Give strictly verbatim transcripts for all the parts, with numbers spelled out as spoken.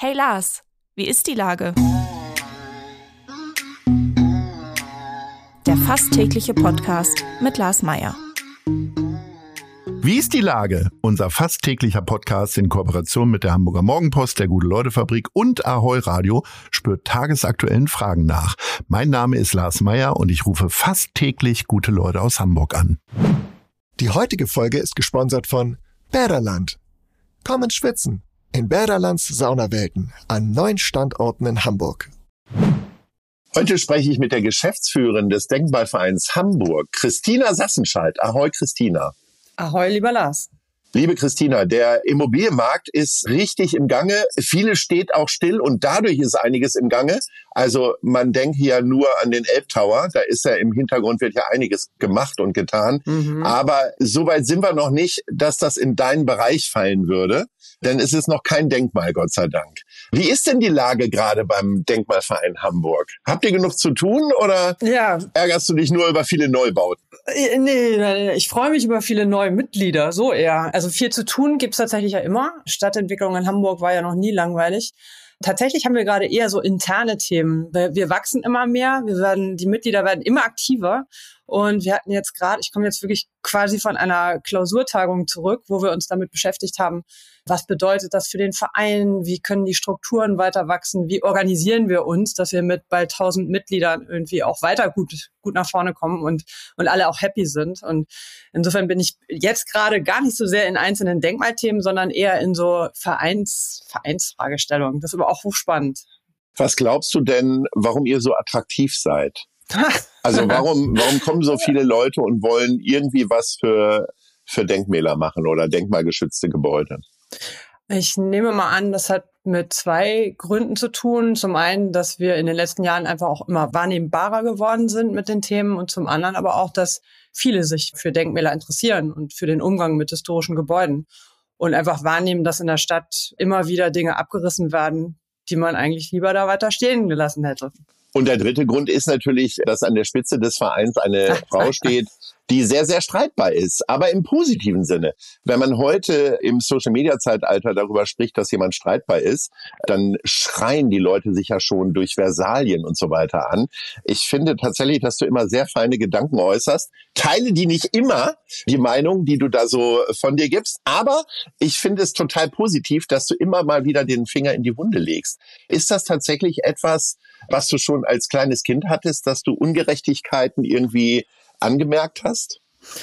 Hey Lars, wie ist die Lage? Der fast tägliche Podcast mit Lars Meyer. Wie ist die Lage? Unser fast täglicher Podcast in Kooperation mit der Hamburger Morgenpost, der Gute-Leute-Fabrik und Ahoi Radio spürt tagesaktuellen Fragen nach. Mein Name ist Lars Meyer und ich rufe fast täglich gute Leute aus Hamburg an. Die heutige Folge ist gesponsert von Bäderland. Komm ins Schwitzen in Bäderlands Saunawelten an neun Standorten in Hamburg. Heute spreche ich mit der Geschäftsführerin des Denkmalvereins Hamburg, Christina Sassenscheid. Ahoi, Christina. Ahoi, lieber Lars. Liebe Christina, der Immobilienmarkt ist richtig im Gange. Vieles steht auch still und dadurch ist einiges im Gange. Also man denkt hier nur an den Elbtower. Da ist ja im Hintergrund wird ja einiges gemacht und getan. Mhm. Aber so weit sind wir noch nicht, dass das in deinen Bereich fallen würde. Denn es ist noch kein Denkmal, Gott sei Dank. Wie ist denn die Lage gerade beim Denkmalverein Hamburg? Habt ihr genug zu tun oder ja. ärgerst du dich nur über viele Neubauten? Nee, nee, ich freue mich über viele neue Mitglieder, so eher. Also viel zu tun gibt's tatsächlich ja immer. Stadtentwicklung in Hamburg war ja noch nie langweilig. Tatsächlich haben wir gerade eher so interne Themen. Wir wachsen immer mehr, wir werden, die Mitglieder werden immer aktiver. Und wir hatten jetzt gerade, ich komme jetzt wirklich quasi von einer Klausurtagung zurück, wo wir uns damit beschäftigt haben, was bedeutet das für den Verein, wie können die Strukturen weiter wachsen, wie organisieren wir uns, dass wir mit bald tausend Mitgliedern irgendwie auch weiter gut gut nach vorne kommen und und alle auch happy sind. Und insofern bin ich jetzt gerade gar nicht so sehr in einzelnen Denkmalthemen, sondern eher in so Vereins Vereinsfragestellungen. Das ist aber auch hochspannend. Was glaubst du denn, warum ihr so attraktiv seid? Also warum warum kommen so viele Leute und wollen irgendwie was für für Denkmäler machen oder denkmalgeschützte Gebäude? Ich nehme mal an, das hat mit zwei Gründen zu tun. Zum einen, dass wir in den letzten Jahren einfach auch immer wahrnehmbarer geworden sind mit den Themen und zum anderen aber auch, dass viele sich für Denkmäler interessieren und für den Umgang mit historischen Gebäuden und einfach wahrnehmen, dass in der Stadt immer wieder Dinge abgerissen werden, die man eigentlich lieber da weiter stehen gelassen hätte. Und der dritte Grund ist natürlich, dass an der Spitze des Vereins eine Frau steht, die sehr, sehr streitbar ist, aber im positiven Sinne. Wenn man heute im Social-Media-Zeitalter darüber spricht, dass jemand streitbar ist, dann schreien die Leute sich ja schon durch Versalien und so weiter an. Ich finde tatsächlich, dass du immer sehr feine Gedanken äußerst. Teile die nicht immer, die Meinung, die du da so von dir gibst, aber ich finde es total positiv, dass du immer mal wieder den Finger in die Wunde legst. Ist das tatsächlich etwas, was du schon als kleines Kind hattest, dass du Ungerechtigkeiten irgendwie angemerkt hast?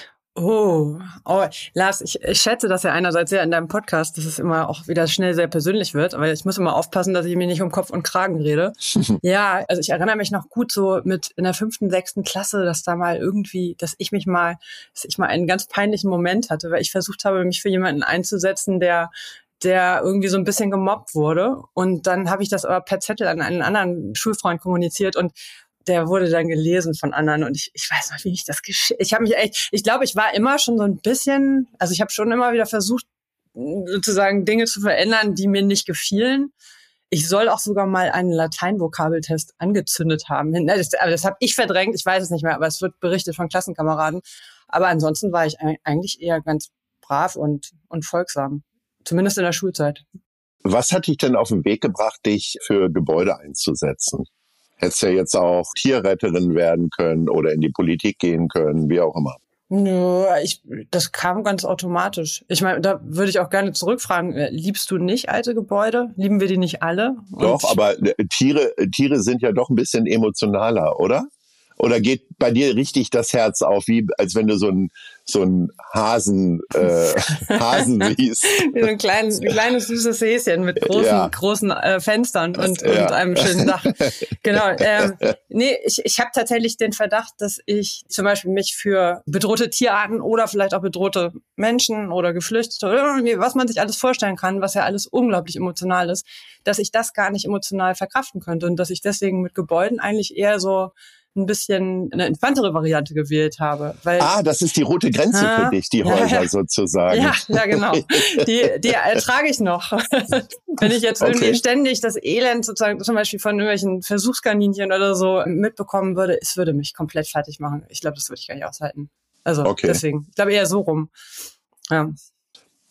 Oh, oh, Lars, ich, ich schätze das ja einerseits sehr in deinem Podcast, dass es immer auch wieder schnell sehr persönlich wird, aber ich muss immer aufpassen, dass ich mir nicht um Kopf und Kragen rede. Ja, also ich erinnere mich noch gut so mit in der fünften, sechsten Klasse, dass da mal irgendwie, dass ich mich mal, dass ich mal einen ganz peinlichen Moment hatte, weil ich versucht habe, mich für jemanden einzusetzen, der der irgendwie so ein bisschen gemobbt wurde. Und dann habe ich das aber per Zettel an einen anderen Schulfreund kommuniziert und der wurde dann gelesen von anderen. Und ich, ich weiß noch, wie ich das gesch... Ich habe mich echt... Ich glaube, ich war immer schon so ein bisschen... Also ich habe schon immer wieder versucht, sozusagen Dinge zu verändern, die mir nicht gefielen. Ich soll auch sogar mal einen Lateinvokabeltest angezündet haben. Das, aber das habe ich verdrängt, ich weiß es nicht mehr, aber es wird berichtet von Klassenkameraden. Aber ansonsten war ich eigentlich eher ganz brav und, und folgsam. Zumindest in der Schulzeit. Was hat dich denn auf den Weg gebracht, dich für Gebäude einzusetzen? Hättest ja jetzt auch Tierretterin werden können oder in die Politik gehen können, wie auch immer. Nö, ich, das kam ganz automatisch. Ich meine, da würde ich auch gerne zurückfragen, liebst du nicht alte Gebäude? Lieben wir die nicht alle? Und doch, aber Tiere, Tiere sind ja doch ein bisschen emotionaler, oder? Oder geht bei dir richtig das Herz auf, wie als wenn du so ein so ein Hasen äh, Hasen siehst? Wie so ein kleines, ein kleines süßes Häschen mit großen ja. großen äh, Fenstern und, ja. und einem schönen Dach. Genau. Ähm, nee, ich ich habe tatsächlich den Verdacht, dass ich zum Beispiel mich für bedrohte Tierarten oder vielleicht auch bedrohte Menschen oder Geflüchtete oder irgendwie, was man sich alles vorstellen kann, was ja alles unglaublich emotional ist, dass ich das gar nicht emotional verkraften könnte und dass ich deswegen mit Gebäuden eigentlich eher so ein bisschen eine entspanntere Variante gewählt habe. Weil, ah, das ist die rote Grenze ah, für dich, die Häuser ja, sozusagen. Ja, ja, genau. Die, die ertrage ich noch. Wenn ich jetzt irgendwie okay. ständig das Elend sozusagen zum Beispiel von irgendwelchen Versuchskaninchen oder so mitbekommen würde, es würde mich komplett fertig machen. Ich glaube, das würde ich gar nicht aushalten. Also okay. deswegen, ich glaube eher so rum. Ja.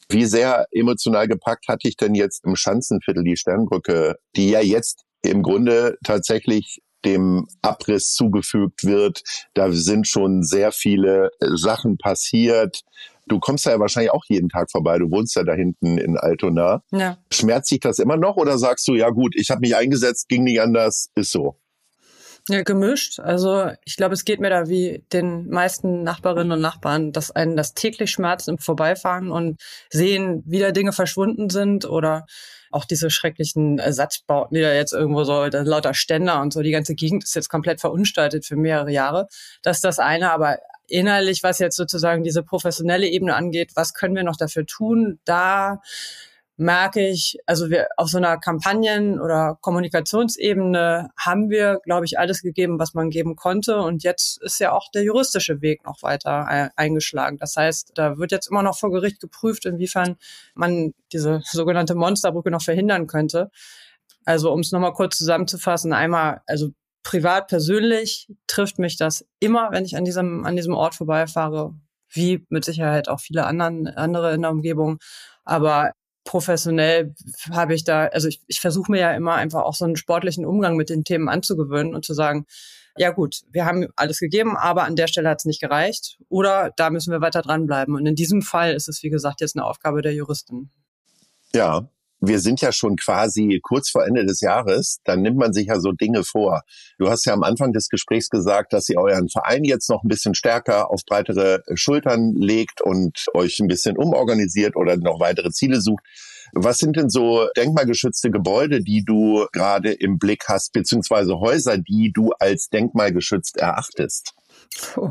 Wie sehr emotional gepackt hatte ich denn jetzt im Schanzenviertel die Sternbrücke, die ja jetzt im Grunde tatsächlich dem Abriss zugefügt wird. Da sind schon sehr viele Sachen passiert. Du kommst da ja wahrscheinlich auch jeden Tag vorbei. Du wohnst ja da hinten in Altona. Ja. Schmerzt dich das immer noch oder sagst du, ja gut, ich habe mich eingesetzt, ging nicht anders, ist so? Ja, gemischt. Also ich glaube, es geht mir da wie den meisten Nachbarinnen und Nachbarn, dass einen das täglich schmerzt im Vorbeifahren und sehen, wie da Dinge verschwunden sind oder auch diese schrecklichen Ersatzbauten, die da jetzt irgendwo so, da lauter Ständer und so, die ganze Gegend ist jetzt komplett verunstaltet für mehrere Jahre. Das ist das eine, aber innerlich, was jetzt sozusagen diese professionelle Ebene angeht, was können wir noch dafür tun? Da merke ich, also wir auf so einer Kampagnen- oder Kommunikationsebene haben wir, glaube ich, alles gegeben, was man geben konnte. Und jetzt ist ja auch der juristische Weg noch weiter eingeschlagen. Das heißt, da wird jetzt immer noch vor Gericht geprüft, inwiefern man diese sogenannte Monsterbrücke noch verhindern könnte. Also um es nochmal kurz zusammenzufassen, einmal, also privat, persönlich trifft mich das immer, wenn ich an diesem, an diesem Ort vorbeifahre, wie mit Sicherheit auch viele anderen, andere in der Umgebung. Aber professionell habe ich da, also ich, ich versuche mir ja immer einfach auch so einen sportlichen Umgang mit den Themen anzugewöhnen und zu sagen, ja gut, wir haben alles gegeben, aber an der Stelle hat es nicht gereicht oder da müssen wir weiter dranbleiben. Und in diesem Fall ist es, wie gesagt, jetzt eine Aufgabe der Juristin. Ja, wir sind ja schon quasi kurz vor Ende des Jahres, dann nimmt man sich ja so Dinge vor. Du hast ja am Anfang des Gesprächs gesagt, dass ihr euren Verein jetzt noch ein bisschen stärker auf breitere Schultern legt und euch ein bisschen umorganisiert oder noch weitere Ziele sucht. Was sind denn so denkmalgeschützte Gebäude, die du gerade im Blick hast, beziehungsweise Häuser, die du als denkmalgeschützt erachtest? Puh.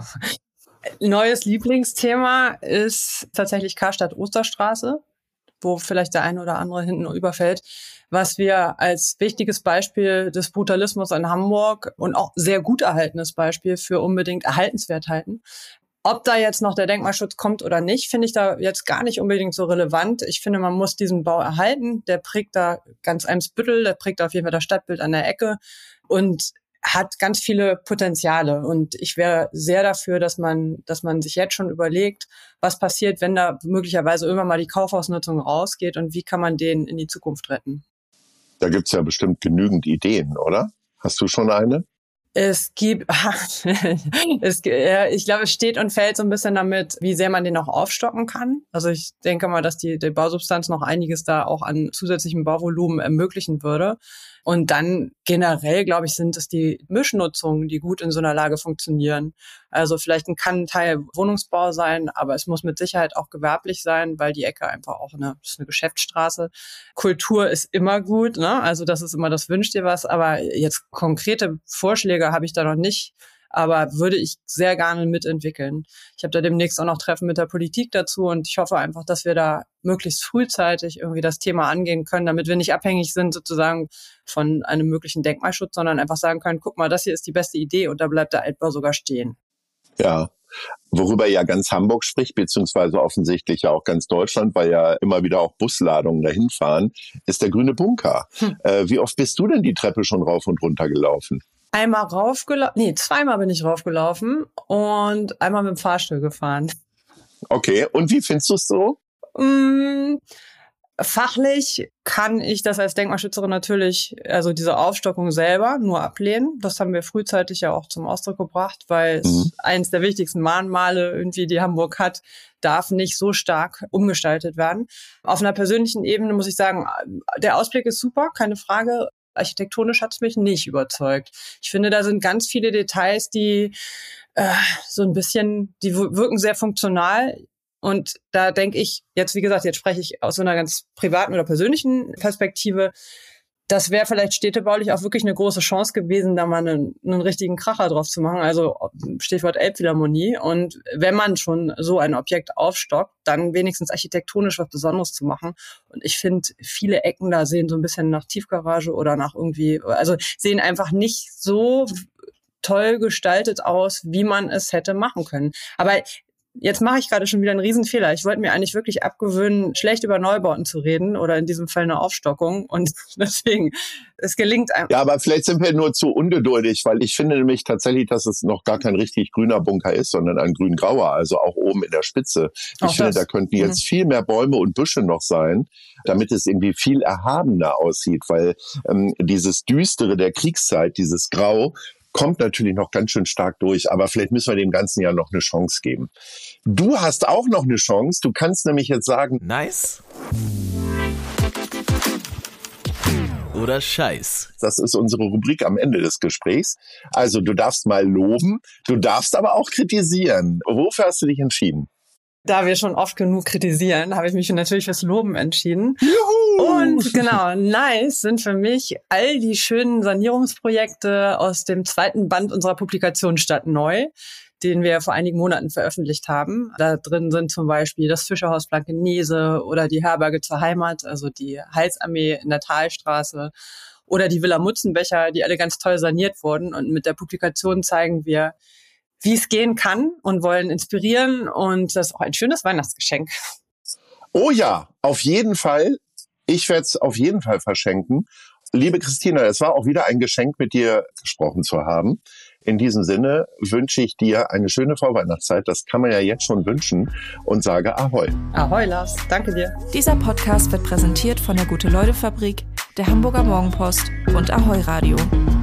Neues Lieblingsthema ist tatsächlich Karstadt-Osterstraße, wo vielleicht der eine oder andere hinten überfällt, was wir als wichtiges Beispiel des Brutalismus in Hamburg und auch sehr gut erhaltenes Beispiel für unbedingt erhaltenswert halten. Ob da jetzt noch der Denkmalschutz kommt oder nicht, finde ich da jetzt gar nicht unbedingt so relevant. Ich finde, man muss diesen Bau erhalten. Der prägt da ganz Eimsbüttel, der prägt auf jeden Fall das Stadtbild an der Ecke und hat ganz viele Potenziale. Und ich wäre sehr dafür, dass man, dass man sich jetzt schon überlegt, was passiert, wenn da möglicherweise irgendwann mal die Kaufhausnutzung rausgeht und wie kann man den in die Zukunft retten. Da gibt's ja bestimmt genügend Ideen, oder? Hast du schon eine? Es gibt, es, ich glaube, es steht und fällt so ein bisschen damit, wie sehr man den auch aufstocken kann. Also ich denke mal, dass die, die Bausubstanz noch einiges da auch an zusätzlichem Bauvolumen ermöglichen würde. Und dann generell, glaube ich, sind es die Mischnutzungen, die gut in so einer Lage funktionieren. Also vielleicht kann ein Teil Wohnungsbau sein, aber es muss mit Sicherheit auch gewerblich sein, weil die Ecke einfach auch eine, das ist eine Geschäftsstraße. Kultur ist immer gut, ne? Also das ist immer das wünscht dir was. Aber jetzt konkrete Vorschläge habe ich da noch nicht. Aber würde ich sehr gerne mitentwickeln. Ich habe da demnächst auch noch Treffen mit der Politik dazu und ich hoffe einfach, dass wir da möglichst frühzeitig irgendwie das Thema angehen können, damit wir nicht abhängig sind sozusagen von einem möglichen Denkmalschutz, sondern einfach sagen können, guck mal, das hier ist die beste Idee und da bleibt der Altbau sogar stehen. Ja, worüber ja ganz Hamburg spricht, beziehungsweise offensichtlich ja auch ganz Deutschland, weil ja immer wieder auch Busladungen dahin fahren, ist der Grüne Bunker. Hm. Äh, wie oft bist du denn die Treppe schon rauf und runter gelaufen? Einmal raufgelaufen, nee, zweimal bin ich raufgelaufen und einmal mit dem Fahrstuhl gefahren. Okay, und wie findest du es so? Mmh, fachlich kann ich das als Denkmalschützerin natürlich, also diese Aufstockung selber nur ablehnen. Das haben wir frühzeitig ja auch zum Ausdruck gebracht, weil es mhm. eins der wichtigsten Mahnmale irgendwie, die Hamburg hat, darf nicht so stark umgestaltet werden. Auf einer persönlichen Ebene muss ich sagen, der Ausblick ist super, keine Frage. Architektonisch hat es mich nicht überzeugt. Ich finde, da sind ganz viele Details, die äh, so ein bisschen, die wirken sehr funktional. Und da denke ich, jetzt wie gesagt, jetzt spreche ich aus so einer ganz privaten oder persönlichen Perspektive, das wäre vielleicht städtebaulich auch wirklich eine große Chance gewesen, da mal einen, einen richtigen Kracher drauf zu machen. Also Stichwort Elbphilharmonie. Und wenn man schon so ein Objekt aufstockt, dann wenigstens architektonisch was Besonderes zu machen. Und ich finde, viele Ecken da sehen so ein bisschen nach Tiefgarage oder nach irgendwie, also sehen einfach nicht so toll gestaltet aus, wie man es hätte machen können. Aber Jetzt mache ich gerade schon wieder einen Riesenfehler. Ich wollte mir eigentlich wirklich abgewöhnen, schlecht über Neubauten zu reden oder in diesem Fall eine Aufstockung. Und deswegen, es gelingt einem. Ja, aber vielleicht sind wir nur zu ungeduldig, weil ich finde nämlich tatsächlich, dass es noch gar kein richtig grüner Bunker ist, sondern ein grün-grauer, also auch oben in der Spitze. Ich Auch finde, das. da könnten jetzt mhm. viel mehr Bäume und Büsche noch sein, damit es irgendwie viel erhabener aussieht, weil ähm, dieses Düstere der Kriegszeit, dieses Grau, kommt natürlich noch ganz schön stark durch, aber vielleicht müssen wir dem ganzen Jahr noch eine Chance geben. Du hast auch noch eine Chance, du kannst nämlich jetzt sagen, nice oder Scheiß. Das ist unsere Rubrik am Ende des Gesprächs. Also du darfst mal loben, du darfst aber auch kritisieren. Wofür hast du dich entschieden? Da wir schon oft genug kritisieren, habe ich mich natürlich fürs Loben entschieden. Juhu! Und genau, nice sind für mich all die schönen Sanierungsprojekte aus dem zweiten Band unserer Publikation Stadt Neu, den wir vor einigen Monaten veröffentlicht haben. Da drin sind zum Beispiel das Fischerhaus Blankenese oder die Herberge zur Heimat, also die Heilsarmee in der Talstraße oder die Villa Mutzenbecher, die alle ganz toll saniert wurden. Und mit der Publikation zeigen wir, wie es gehen kann und wollen inspirieren. Und das ist auch ein schönes Weihnachtsgeschenk. Oh ja, auf jeden Fall. Ich werde es auf jeden Fall verschenken. Liebe Christina, es war auch wieder ein Geschenk, mit dir gesprochen zu haben. In diesem Sinne wünsche ich dir eine schöne Vorweihnachtszeit. Das kann man ja jetzt schon wünschen. Und sage Ahoi. Ahoi, Lars. Danke dir. Dieser Podcast wird präsentiert von der Gute-Leute-Fabrik, der Hamburger Morgenpost und Ahoi Radio.